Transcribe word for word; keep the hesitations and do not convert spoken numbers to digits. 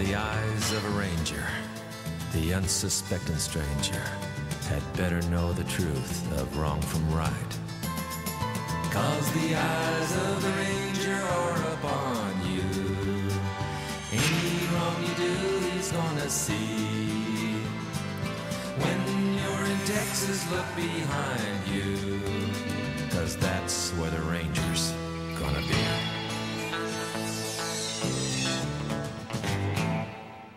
the eyes of a ranger, the unsuspecting stranger had better know the truth of wrong from right. 'Cause the eyes of the ranger are upon you. Any wrong you do, he's gonna see. When you're in Texas, look behind you, 'cause that's where the ranger's gonna be.